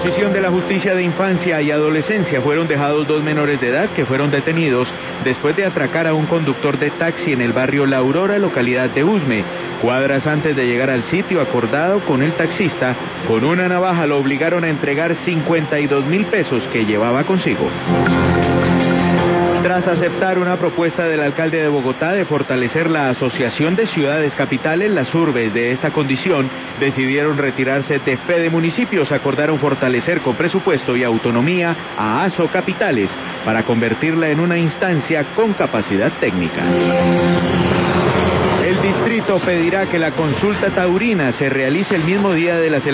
decisión de la Justicia de Infancia y Adolescencia fueron dejados 2 menores de edad que fueron detenidos después de atracar a un conductor de taxi en el barrio La Aurora, localidad de Usme. Cuadras antes de llegar al sitio acordado con el taxista, con una navaja lo obligaron a entregar 52.000 pesos que llevaba consigo. Tras aceptar una propuesta del alcalde de Bogotá de fortalecer la Asociación de Ciudades Capitales, las urbes de esta condición decidieron retirarse de Fede Municipios. Acordaron fortalecer con presupuesto y autonomía a ASO Capitales para convertirla en una instancia con capacidad técnica. El distrito pedirá que la consulta taurina se realice el mismo día de las elecciones.